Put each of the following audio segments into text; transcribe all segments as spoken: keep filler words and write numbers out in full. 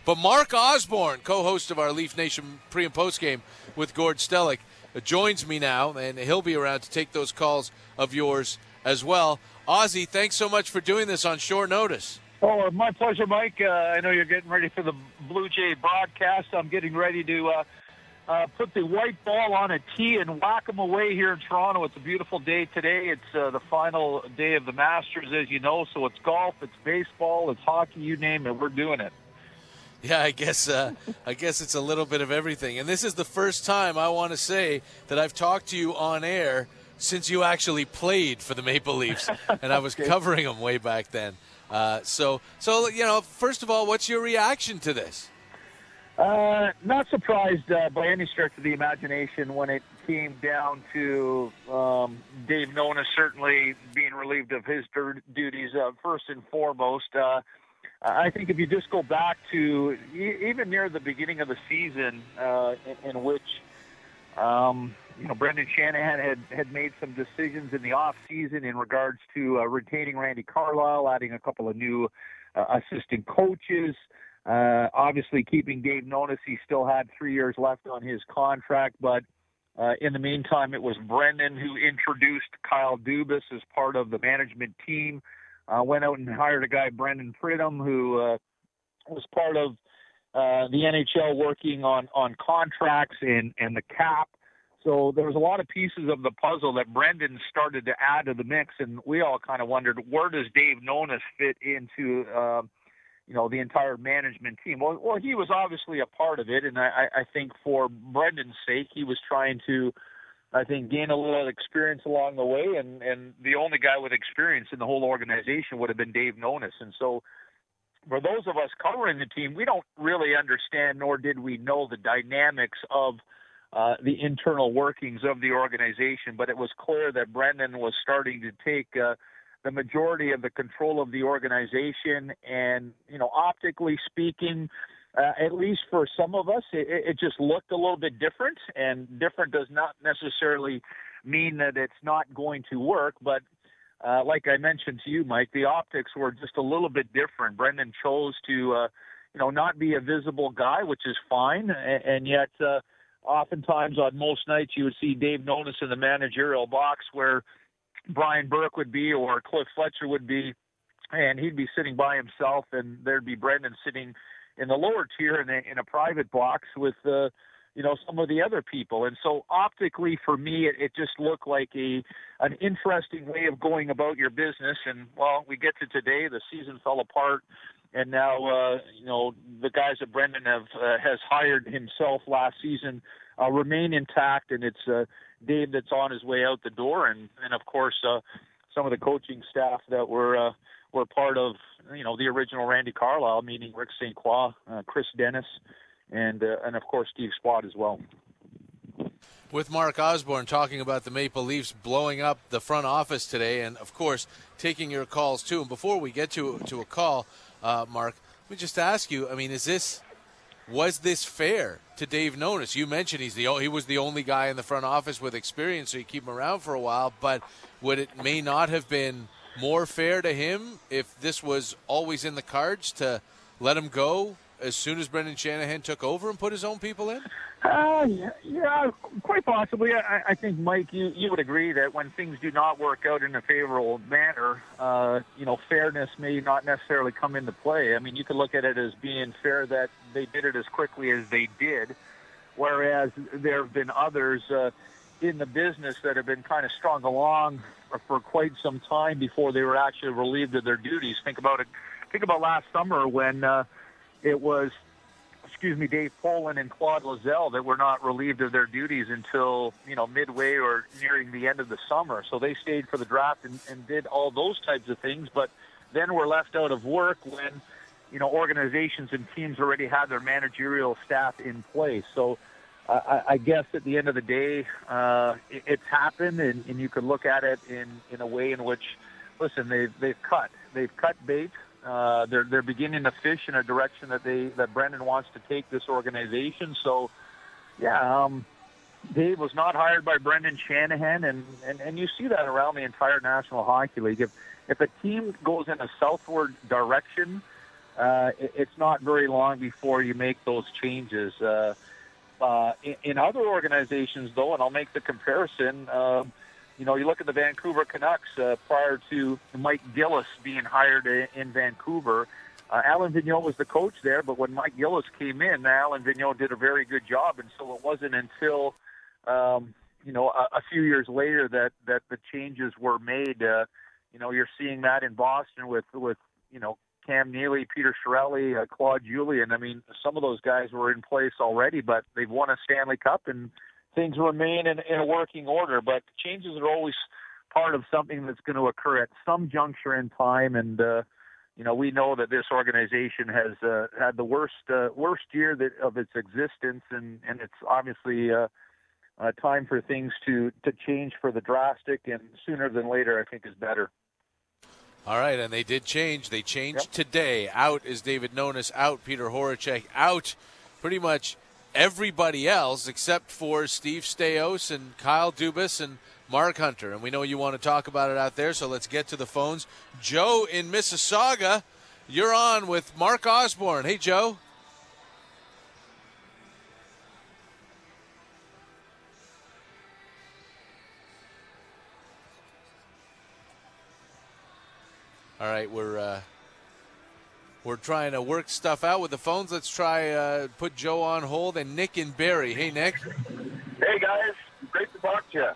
But Mark Osborne, co-host of our Leaf Nation pre- and post-game with Gord Stellick, uh, joins me now, and he'll be around to take those calls of yours as well. Ozzy, thanks so much for doing this on short notice. Oh, my pleasure, Mike. Uh, I know you're getting ready for the Blue Jay broadcast. I'm getting ready to uh, uh, put the white ball on a tee and whack them away here in Toronto. It's a beautiful day today. It's uh, the final day of the Masters, as you know, so it's golf, it's baseball, it's hockey, you name it. We're doing it. Yeah, I guess uh, I guess it's a little bit of everything. And this is the first time I want to say that I've talked to you on air since you actually played for the Maple Leafs, and I was Okay. covering them way back then. Uh, so, so you know, first of all, what's your reaction to this? Uh, not surprised uh, by any stretch of the imagination when it came down to um, Dave Nonis certainly being relieved of his dur- duties uh, first and foremost. Uh, I think if you just go back to e- even near the beginning of the season, uh, in, in which um, you know Brendan Shanahan had, had made some decisions in the off season in regards to uh, retaining Randy Carlyle, adding a couple of new uh, assistant coaches. Uh, obviously, keeping Dave Nonis, he still had three years left on his contract, but uh, in the meantime, it was Brendan who introduced Kyle Dubas as part of the management team. Uh, went out and hired a guy, Brendan Pridham, who uh, was part of uh, the N H L working on, on contracts and, and the cap. So there was a lot of pieces of the puzzle that Brendan started to add to the mix, and we all kind of wondered, where does Dave Nonis fit into uh, you know, the entire management team? Well, well, he was obviously a part of it, and I, I think for Brendan's sake, he was trying to, I think, gain a little experience along the way, and, and the only guy with experience in the whole organization would have been Dave Nonis. And so for those of us covering the team, we don't really understand, nor did we know the dynamics of uh, the internal workings of the organization, but it was clear that Brendan was starting to take uh, the majority of the control of the organization, and, you know, optically speaking, uh, at least for some of us, it, it just looked a little bit different, and different does not necessarily mean that it's not going to work, but uh, like I mentioned to you, Mike, the optics were just a little bit different. Brendan chose to, uh, you know, not be a visible guy, which is fine, and, and yet uh, oftentimes on most nights you would see Dave Nonis in the managerial box where Brian Burke would be or Cliff Fletcher would be, and he'd be sitting by himself, and there'd be Brendan sitting in the lower tier in a, in a private box with, uh, you know, some of the other people. And so optically for me, it, it just looked like a an interesting way of going about your business. And, well, we get to today, the season fell apart, and now, uh, you know, the guys that Brendan have uh, has hired himself last season uh, remain intact, and it's uh, Dave that's on his way out the door, and, and of course, uh, some of the coaching staff that were uh, were part of, you know, the original Randy Carlyle, meaning Rick Saint Croix, uh, Chris Dennis, and uh, and of course Steve Spott as well. With Mark Osborne talking about the Maple Leafs blowing up the front office today, and of course taking your calls too. And before we get to to a call, uh, Mark, let me just ask you: I mean, is this was this fair to Dave Nonis? You mentioned he's the he was the only guy in the front office with experience, so you keep him around for a while. But would it may not have been more fair to him if this was always in the cards to let him go as soon as Brendan Shanahan took over and put his own people in? Uh, yeah, quite possibly. I, I think, Mike, you, you would agree that when things do not work out in a favorable manner, uh, you know, fairness may not necessarily come into play. I mean, you could look at it as being fair that they did it as quickly as they did, whereas there have been others uh, in the business that have been kind of strung along for, for quite some time before they were actually relieved of their duties. Think about it. Think about last summer when uh, it was, excuse me, Dave Poland and Claude Lozelle that were not relieved of their duties until, you know, midway or nearing the end of the summer. So they stayed for the draft and, and did all those types of things, but then were left out of work when, you know, organizations and teams already had their managerial staff in place. So uh, I, I guess at the end of the day, uh, it, it's happened, and, and you could look at it in, in a way in which, listen, they've, they've cut. They've cut bait. Uh, they're they're beginning to fish in a direction that they that Brendan wants to take this organization. So, yeah, um, Dave was not hired by Brendan Shanahan, and, and, and you see that around the entire National Hockey League. If if a team goes in a southward direction, uh, it, it's not very long before you make those changes. Uh, uh, in, in other organizations, though, and I'll make the comparison, um, you know, you look at the Vancouver Canucks uh, prior to Mike Gillis being hired in, in Vancouver. Uh, Alain Vigneault was the coach there, but when Mike Gillis came in, Alain Vigneault did a very good job, and so it wasn't until, um, you know, a, a few years later that, that the changes were made. Uh, you know, you're seeing that in Boston with, with you know, Cam Neely, Peter Chiarelli, uh, Claude Julien. I mean, some of those guys were in place already, but they've won a Stanley Cup, and things remain in, in a working order. But changes are always part of something that's going to occur at some juncture in time, and, uh, you know, we know that this organization has uh, had the worst uh, worst year that, of its existence, and, and it's obviously uh, uh, time for things to, to change for the drastic, and sooner than later, I think, is better. All right, and they did change. They changed Yep. today. Out is David Nonis, out Peter Horacek, out pretty much everybody else except for Steve Staios and Kyle Dubas and Mark Hunter. And we know you want to talk about it out there, so let's get to the phones. Joe in Mississauga, you're on with Mark Osborne. Hey, Joe. All right, we're uh, we're trying to work stuff out with the phones. Let's try uh, put Joe on hold and Nick and Barrie. Hey, Nick. Hey, guys. Great to talk to you.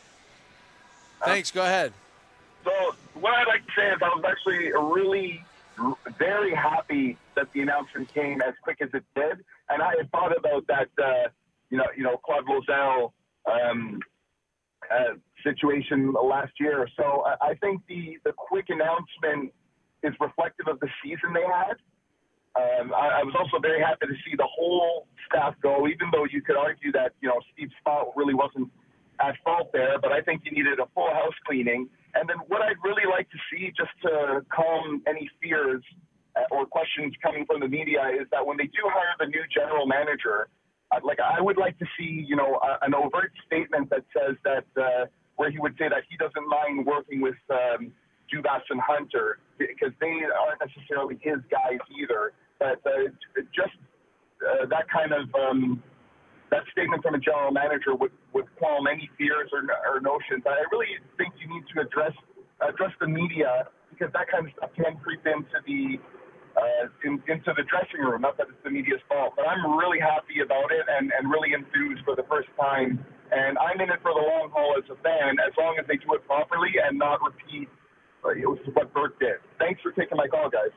Thanks. Go ahead. So what I'd like to say is I was actually really very happy that the announcement came as quick as it did, and I had thought about that, uh, you know, you know, Claude Lozelle um, uh, situation last year. So I, I think the the quick announcement is reflective of the season they had. Um, I, I was also very happy to see the whole staff go, even though you could argue that, you know, Steve Spott really wasn't at fault there, but I think you needed a full house cleaning. And then what I'd really like to see, just to calm any fears uh, or questions coming from the media, is that when they do hire the new general manager, uh, like I would like to see, you know, a, an overt statement that says that, uh, where he would say that he doesn't mind working with um, Dubas and Hunter, because they aren't necessarily his guys either. But uh, just uh, that kind of um, that statement from a general manager would, would calm any fears or, or notions. I really think you need to address address the media, because that kind of stuff can creep into the uh, in, into the dressing room. Not that it's the media's fault, but I'm really happy about it and, and really enthused for the first time. And I'm in it for the long haul as a fan, as long as they do it properly and not repeat uh, what Bert did. Thanks for taking my call, guys.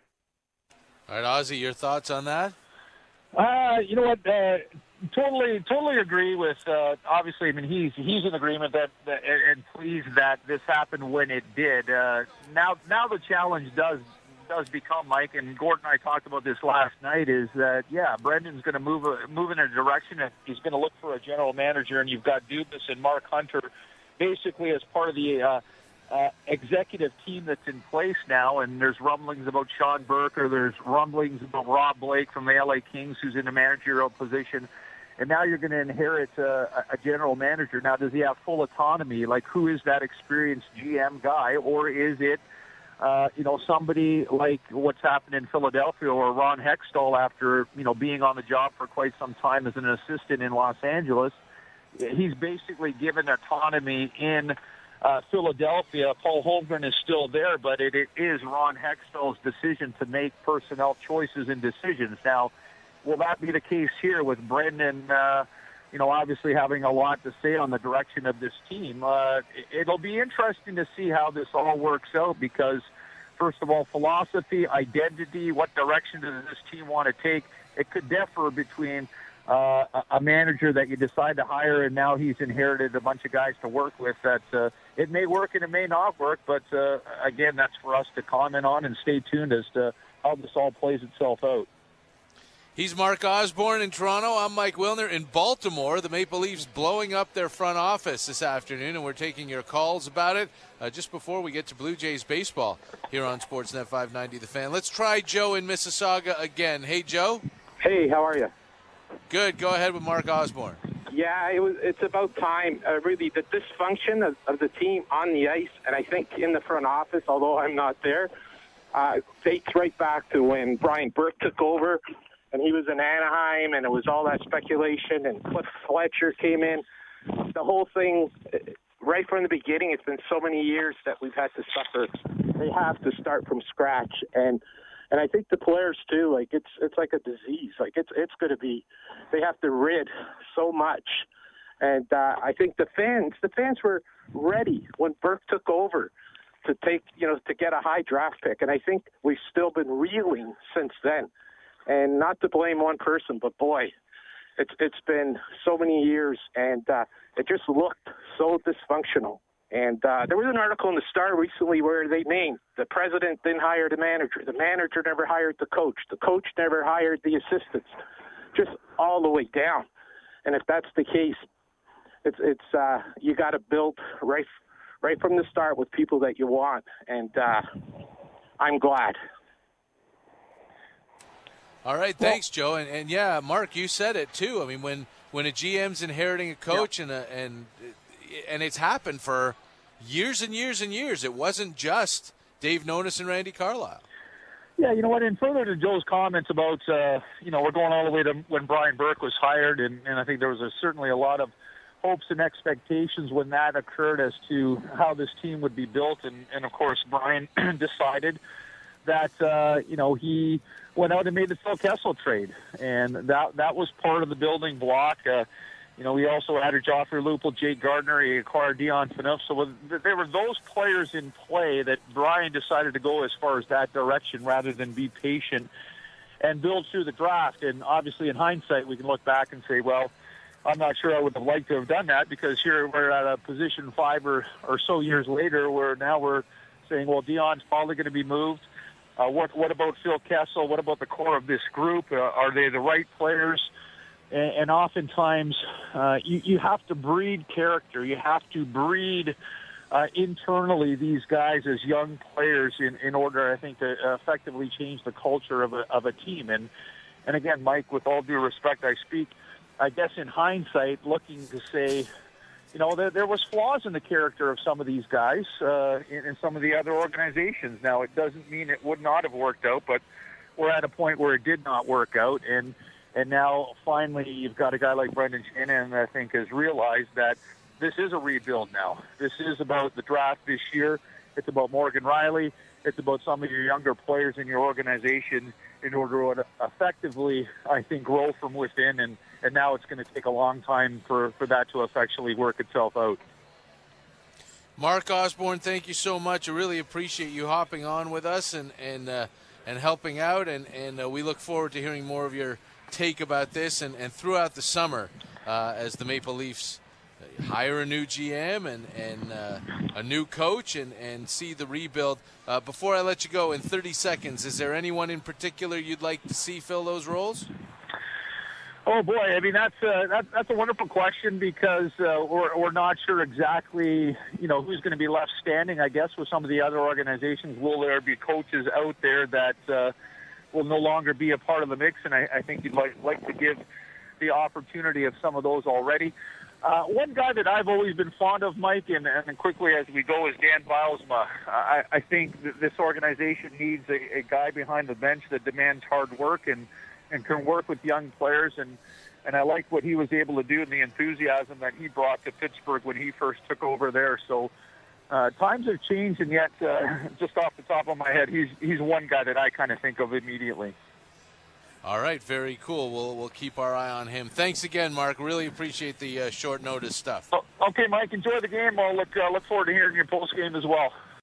All right, Ozzy, your thoughts on that? Uh, you know what? Uh, totally, totally agree with. Uh, obviously, I mean, he's he's in agreement that, that and pleased that this happened when it did. Uh, now, now the challenge does does become, Mike, and Gordon and I talked about this last night. Is that yeah, Brendan's going to move a, move in a direction, and he's going to look for a general manager, and you've got Dubas and Mark Hunter, basically as part of the. Uh, Uh, executive team that's in place now, and there's rumblings about Sean Burke, or there's rumblings about Rob Blake from the L A Kings, who's in a managerial position, and now you're going to inherit uh, a general manager. Now, does he have full autonomy? Like, who is that experienced G M guy, or is it, uh, you know, somebody like what's happened in Philadelphia, or Ron Hextall after, you know, being on the job for quite some time as an assistant in Los Angeles? He's basically given autonomy in Uh, Philadelphia. Paul Holmgren is still there, but it, it is Ron Hextall's decision to make personnel choices and decisions. Now, will that be the case here with Brendan, uh, you know, obviously having a lot to say on the direction of this team? Uh, it'll be interesting to see how this all works out, because, first of all, philosophy, identity, what direction does this team want to take? It could differ between uh, a manager that you decide to hire, and now he's inherited a bunch of guys to work with. That uh, it may work and it may not work, but uh, again, that's for us to comment on and stay tuned as to how this all plays itself out. He's Mark Osborne in Toronto. I'm Mike Wilner in Baltimore. The Maple Leafs blowing up their front office this afternoon, and we're taking your calls about it uh, just before we get to Blue Jays baseball here on Sportsnet five ninety The Fan. Let's try Joe in Mississauga again. Hey, Joe. Hey, how are you? Good. Go ahead with Mark Osborne. Yeah, it was. It's about time. Uh, really, the dysfunction of, of the team on the ice, and I think in the front office, although I'm not there, uh, dates right back to when Brian Burke took over, and he was in Anaheim, and it was all that speculation, and Cliff Fletcher came in. The whole thing, right from the beginning, it's been so many years that we've had to suffer. They have to start from scratch, and and I think the players too. Like it's it's like a disease. Like it's it's going to be. They have to rid so much, and uh, I think the fans the fans were ready when Burke took over to take you know to get a high draft pick, and I think we've still been reeling since then. And not to blame one person, but boy, it's it's been so many years, and uh, it just looked so dysfunctional. And uh, there was an article in the Star recently where they named the president didn't hire the manager. The manager never hired the coach. The coach never hired the assistants, just all the way down. And if that's the case, it's it's uh, you got to build right right from the start with people that you want. And uh, I'm glad. All right, thanks, Joe. And, and yeah, Mark, you said it too. I mean, when, when a G M's inheriting a coach, yeah. and a, and and it's happened for years and years and years. It wasn't just Dave Nonis and Randy Carlyle. Yeah, you know what? And further to Joe's comments about, uh, you know, we're going all the way to when Brian Burke was hired, and, and I think there was a, certainly a lot of hopes and expectations when that occurred as to how this team would be built. And, and of course, Brian decided that, uh, you know, he went out and made the Phil Kessel trade, and that that was part of the building block. Uh, you know, we also added Joffrey Lupul, Jake Gardner, he acquired Dion Phaneuf. So there were those players in play that Brian decided to go as far as that direction rather than be patient and build through the draft. And obviously, in hindsight, we can look back and say, well, I'm not sure I would have liked to have done that, because here we're at a position five or, or so years later where now we're saying, well, Dion's probably going to be moved. Uh, what what about Phil Kessel? What about the core of this group? Uh, are they the right players? And, and oftentimes, uh, you, you have to breed character. You have to breed uh, internally these guys as young players in, in order, I think, to effectively change the culture of a, of a team. And, and again, Mike, with all due respect, I speak, I guess in hindsight, looking to say, you know, there, there was flaws in the character of some of these guys uh, in, in some of the other organizations. Now, it doesn't mean it would not have worked out, but we're at a point where it did not work out. And and now, finally, you've got a guy like Brendan Shanahan, I think, has realized that this is a rebuild now. This is about the draft this year. It's about Morgan Riley. It's about some of your younger players in your organization in order to effectively, I think, grow from within. And, and now it's going to take a long time for, for that to effectually work itself out. Mark Osborne, thank you so much. I really appreciate you hopping on with us and and uh, and helping out. And, and uh, we look forward to hearing more of your take about this and, and throughout the summer uh, as the Maple Leafs hire a new G M and, and uh, a new coach and, and see the rebuild. Uh, before I let you go, in thirty seconds, is there anyone in particular you'd like to see fill those roles? Oh, boy. I mean, that's a, that, that's a wonderful question, because uh, we're, we're not sure exactly, you know, who's going to be left standing, I guess, with some of the other organizations. Will there be coaches out there that uh, will no longer be a part of the mix? And I, I think you'd like, like to give the opportunity of some of those already. Uh, one guy that I've always been fond of, Mike, and, and quickly as we go, is Dan Bylsma. I, I think that this organization needs a, a guy behind the bench that demands hard work and, and can work with young players. And, and I like what he was able to do and the enthusiasm that he brought to Pittsburgh when he first took over there. So uh, times have changed, and yet, uh, just off the top of my head, he's, he's one guy that I kind of think of immediately. All right, very cool. We'll we'll keep our eye on him. Thanks again, Mark. Really appreciate the uh, short notice stuff. Okay, Mike. Enjoy the game. I'll look uh, look forward to hearing your post game as well.